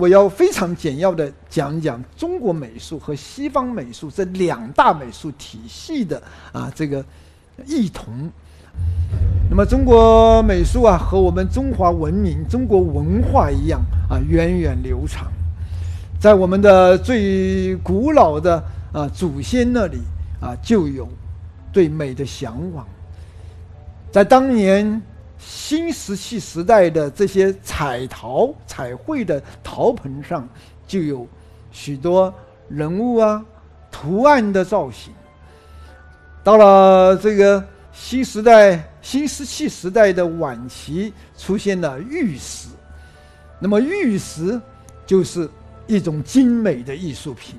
我要非常简要的讲讲中国美术和西方美术这两大美术体系的这个异同。那么中国美术和我们中华文明、中国文化一样源远流长，在我们的最古老的祖先那里就有对美的向往。在当年新石器时代的这些彩绘的陶盆上，就有许多人物图案的造型。到了这个新石器时代的晚期，出现了玉石。那么玉石就是一种精美的艺术品。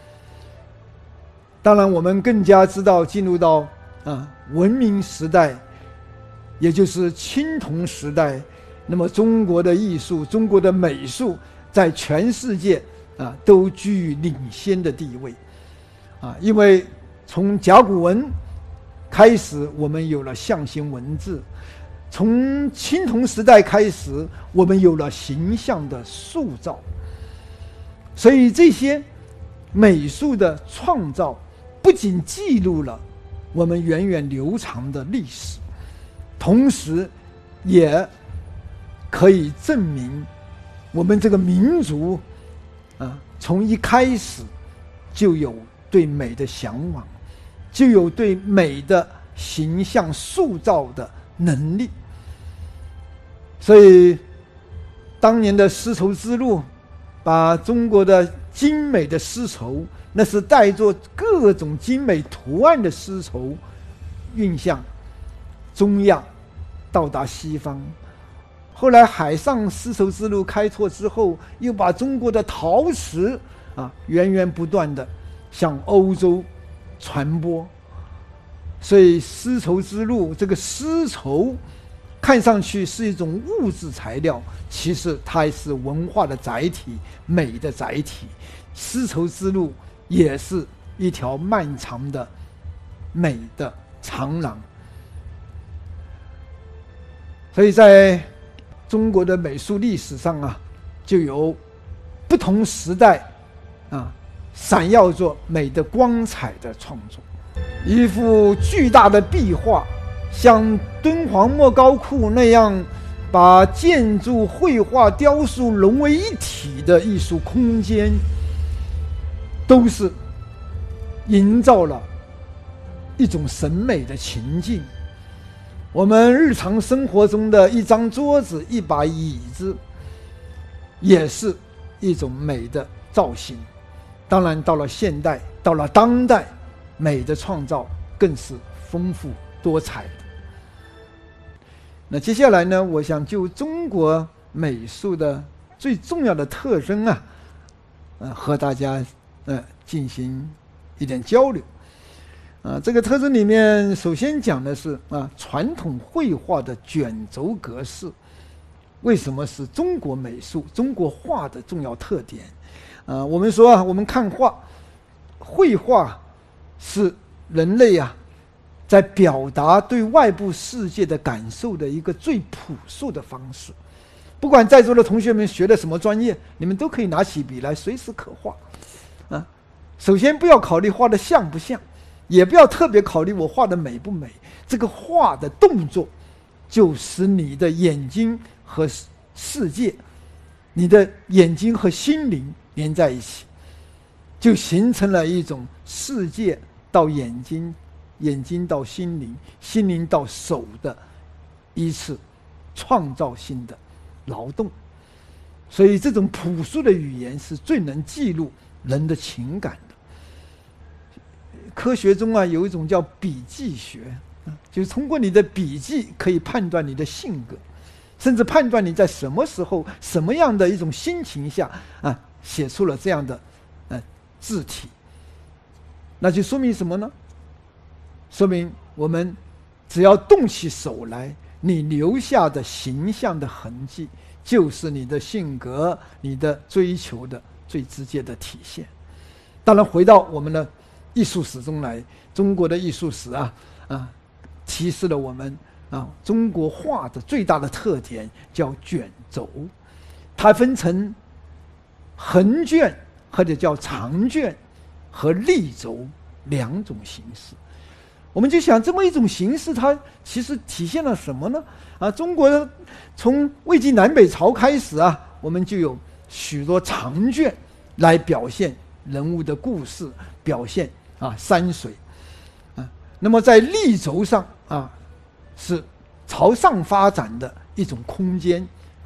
当然我们更加知道，进入到文明时代，也就是青铜时代，那么中国的艺术、中国的美术在全世界都居于领先的地位因为从甲骨文开始，我们有了象形文字；从青铜时代开始，我们有了形象的塑造。所以这些美术的创造不仅记录了我们源远流长的历史，同时也可以证明我们这个民族从一开始就有对美的向往，就有对美的形象塑造的能力。所以当年的丝绸之路把中国的精美的丝绸，那是带着各种精美图案的丝绸运向中亚，到达西方。后来海上丝绸之路开拓之后，又把中国的陶瓷源源不断的向欧洲传播。所以丝绸之路，这个丝绸看上去是一种物质材料，其实它是文化的载体，美的载体。丝绸之路也是一条漫长的美的长廊。所以在中国的美术历史上就有不同时代闪耀着美的光彩的创作。一幅巨大的壁画，像敦煌莫高窟那样把建筑、绘画、雕塑融为一体的艺术空间，都是营造了一种审美的情境。我们日常生活中的一张桌子、一把椅子，也是一种美的造型。当然到了现代，到了当代，美的创造更是丰富多彩的。那接下来呢，我想就中国美术的最重要的特征和大家进行一点交流。这个特征里面，首先讲的是传统绘画的卷轴格式，为什么是中国美术、中国画的重要特点？我们说我们看画，绘画是人类在表达对外部世界的感受的一个最朴素的方式。不管在座的同学们学的什么专业，你们都可以拿起笔来随时可画首先不要考虑画的像不像，也不要特别考虑我画的美不美，这个画的动作就使你的眼睛和世界，你的眼睛和心灵连在一起，就形成了一种世界到眼睛，眼睛到心灵，心灵到手的一次创造性的劳动。所以这种朴素的语言是最能记录人的情感的。科学中有一种叫笔迹学，就是通过你的笔迹可以判断你的性格，甚至判断你在什么时候、什么样的一种心情下写出了这样的字体。那就说明什么呢？说明我们只要动起手来，你留下的形象的痕迹，就是你的性格、你的追求的最直接的体现。当然回到我们的艺术史中来，中国的艺术史提示了我们中国画的最大的特点叫卷轴。它分成横卷或者叫长卷和立轴两种形式。我们就想，这么一种形式，它其实体现了什么呢？中国从魏晋南北朝开始我们就有许多长卷来表现人物的故事，表现山水那么在立轴上是朝上发展的一种空间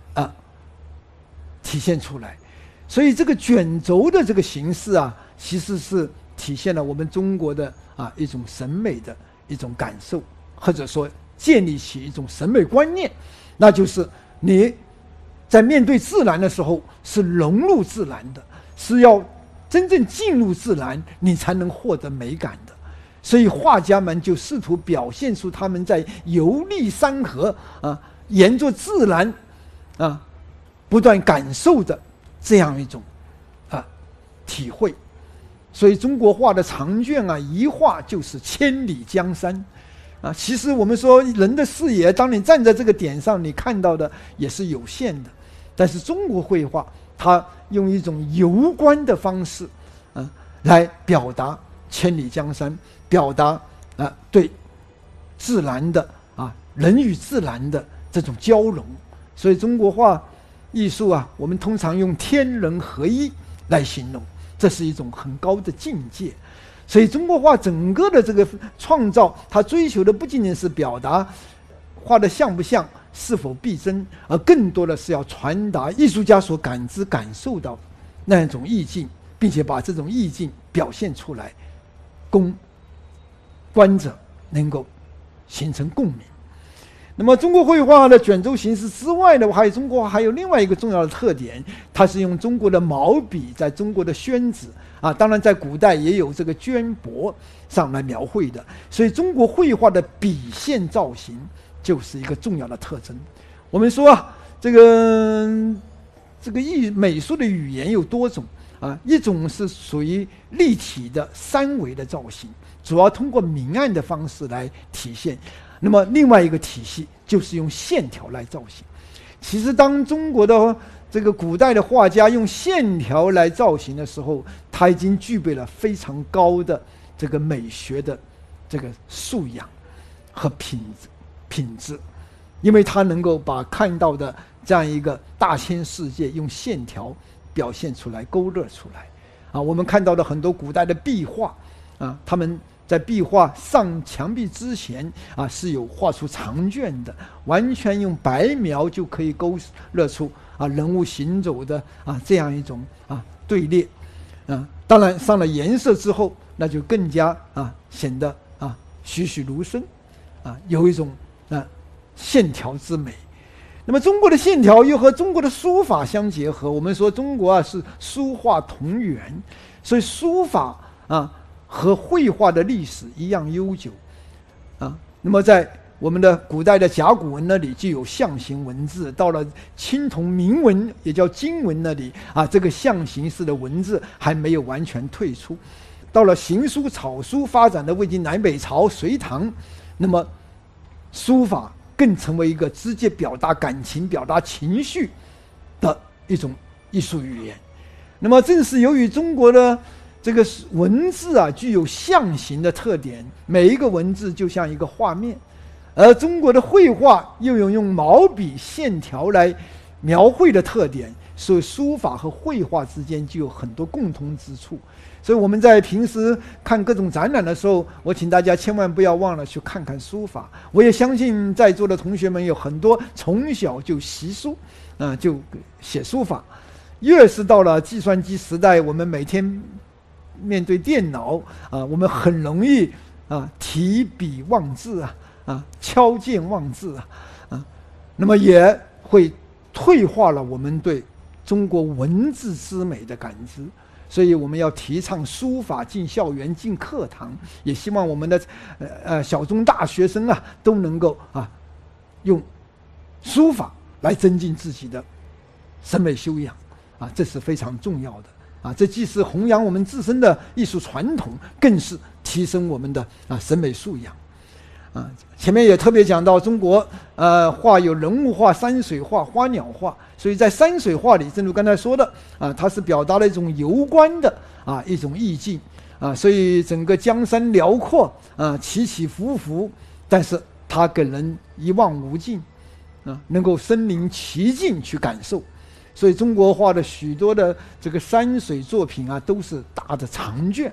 体现出来。所以这个卷轴的这个形式其实是体现了我们中国的一种审美的一种感受，或者说建立起一种审美观念，那就是你在面对自然的时候是融入自然的，是要真正进入自然，你才能获得美感的。所以画家们就试图表现出他们在游历山河沿着自然不断感受的这样一种体会。所以中国画的长卷一画就是千里江山其实我们说人的视野，当你站在这个点上，你看到的也是有限的，但是中国绘画它用一种游观的方式来表达千里江山，表达对自然的人与自然的这种交融。所以中国画艺术我们通常用天人合一来形容，这是一种很高的境界。所以中国画整个的这个创造，它追求的不仅仅是表达画的像不像，是否逼真，而更多的是要传达艺术家所感受到那样一种意境，并且把这种意境表现出来，供观者能够形成共鸣。那么中国绘画的卷轴形式之外呢，中国画还有另外一个重要的特点，它是用中国的毛笔，在中国的宣纸当然在古代也有这个绢帛上来描绘的。所以中国绘画的笔线造型就是一个重要的特征。我们说这个美术的语言有多种一种是属于立体的三维的造型，主要通过明暗的方式来体现。那么另外一个体系就是用线条来造型。其实当中国的这个古代的画家用线条来造型的时候，他已经具备了非常高的这个美学的这个素养和品质，因为他能够把看到的这样一个大千世界用线条表现出来，勾勒出来我们看到的很多古代的壁画他们在壁画上墙壁之前是有画出长卷的，完全用白描就可以勾勒出人物行走的这样一种队列当然上了颜色之后，那就更加显得栩栩如生有一种线条之美。那么中国的线条又和中国的书法相结合，我们说中国是书画同源，所以书法和绘画的历史一样悠久那么在我们的古代的甲骨文那里就有象形文字，到了青铜铭文也叫金文那里这个象形式的文字还没有完全退出。到了行书草书发展的魏晋南北朝隋唐，那么书法更成为一个直接表达感情表达情绪的一种艺术语言。那么正是由于中国的这个文字具有象形的特点，每一个文字就像一个画面，而中国的绘画又有用毛笔线条来描绘的特点，所以书法和绘画之间就有很多共通之处。所以我们在平时看各种展览的时候，我请大家千万不要忘了去看看书法。我也相信在座的同学们有很多从小就习书就写书法，越是到了计算机时代，我们每天面对电脑我们很容易提笔忘字敲键忘字那么也会退化了我们对中国文字之美的感知。所以我们要提倡书法进校园进课堂，也希望我们的小中大学生都能够用书法来增进自己的审美修养这是非常重要的这既是弘扬我们自身的艺术传统，更是提升我们的审美素养前面也特别讲到中国画有人物画、山水画、花鸟画，所以在山水画里，正如刚才说的它是表达了一种游观的一种意境所以整个江山辽阔起起伏伏，但是它给人一望无尽能够身临其境去感受。所以中国画的许多的这个山水作品都是大的长卷。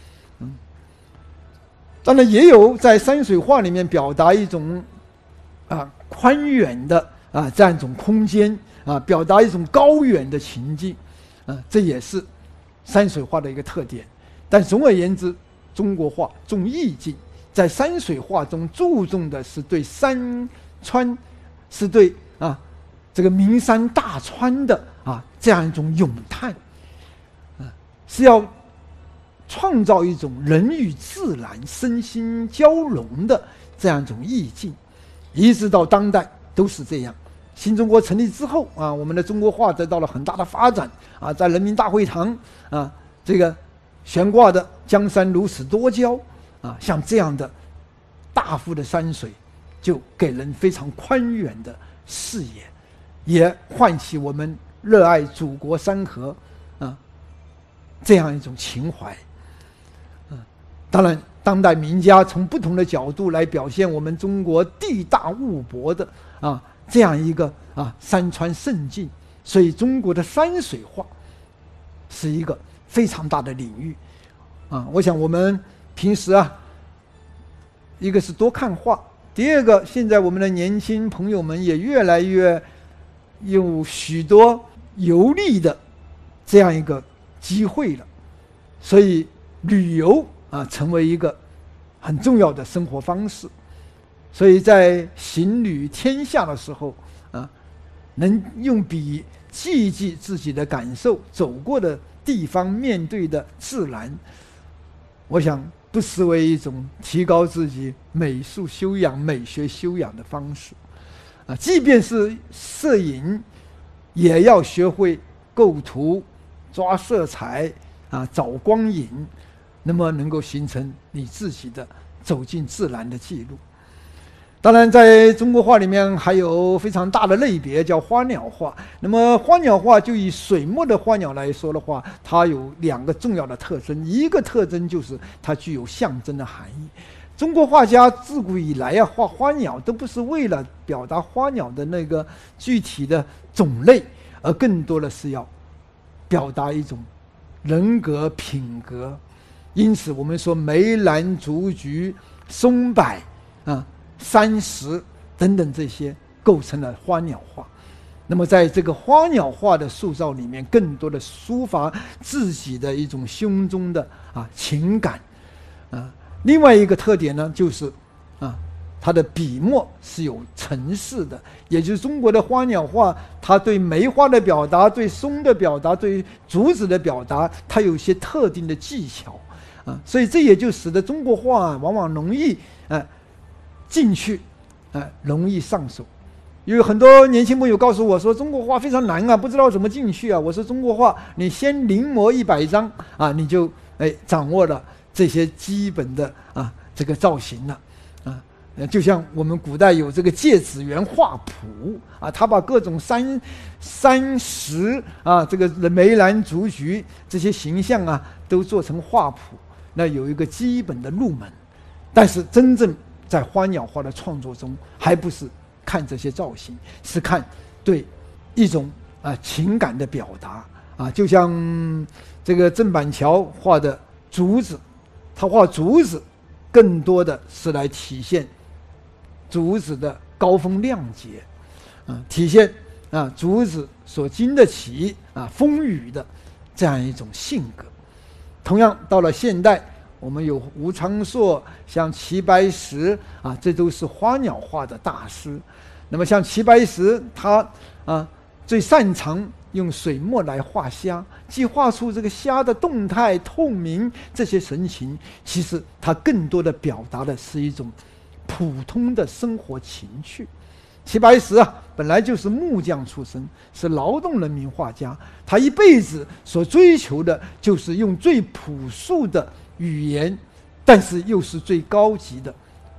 当然也有在山水画里面表达一种宽远的这样一种空间表达一种高远的情境这也是山水画的一个特点。但总而言之，中国画重意境，在山水画中注重的是对山川，是对这个名山大川的这样一种咏叹是要创造一种人与自然身心交融的这样一种意境，一直到当代都是这样。新中国成立之后我们的中国画得到了很大的发展在人民大会堂这个悬挂的江山如此多娇像这样的大幅的山水，就给人非常宽远的视野，也唤起我们热爱祖国山河这样一种情怀。当然当代名家从不同的角度来表现我们中国地大物博的这样一个山川胜境，所以中国的山水画是一个非常大的领域我想我们平时一个是多看画，第二个现在我们的年轻朋友们也越来越有许多游历的这样一个机会了，所以旅游成为一个很重要的生活方式。所以在行旅天下的时候能用笔记记自己的感受，走过的地方，面对的自然，我想不失为一种提高自己美术修养、美学修养的方式即便是摄影也要学会构图、抓色彩找光影，那么能够形成你自己的走进自然的记录。当然在中国画里面还有非常大的类别叫花鸟画。那么花鸟画就以水墨的花鸟来说的话，它有两个重要的特征，一个特征就是它具有象征的含义。中国画家自古以来画花鸟都不是为了表达花鸟的那个具体的种类，而更多的是要表达一种人格品格。因此我们说梅兰竹菊松柏山石等等这些构成了花鸟画。那么在这个花鸟画的塑造里面，更多的抒发自己的一种胸中的情感另外一个特点呢，就是它的笔墨是有层次的，也就是中国的花鸟画，它对梅花的表达、对松的表达、对竹子的表达，它有一些特定的技巧所以这也就使得中国画往往容易进去容易上手。有很多年轻朋友告诉我说中国画非常难不知道怎么进去我说中国画你先临摹100张你就掌握了这些基本的这个造型了就像我们古代有这个芥子园画谱他把各种山石这个梅兰竹菊这些形象都做成画谱，那有一个基本的入门。但是真正在花鸟画的创作中，还不是看这些造型，是看对一种情感的表达就像这个郑板桥画的竹子，他画竹子更多的是来体现竹子的高风亮节体现竹子所经得起风雨的这样一种性格。同样到了现代，我们有吴昌硕，像齐白石这都是花鸟画的大师。那么像齐白石，他最擅长用水墨来画虾，既画出这个虾的动态、透明这些神情，其实他更多的表达的是一种普通的生活情趣。齐白石本来就是木匠出身，是劳动人民画家，他一辈子所追求的就是用最朴素的语言，但是又是最高级的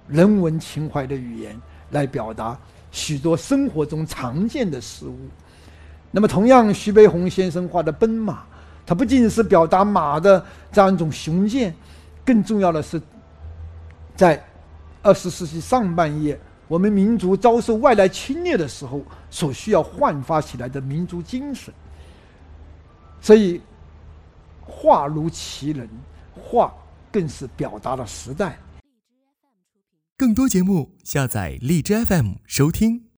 人文情怀的语言来表达许多生活中常见的事物。那么同样，徐悲鸿先生画的奔马，它不仅是表达马的这样一种雄健，更重要的是在20世纪上半叶我们民族遭受外来侵略的时候所需要焕发起来的民族精神。所以画如其人，画更是表达了时代。 更多节目下载荔枝 FM 收听。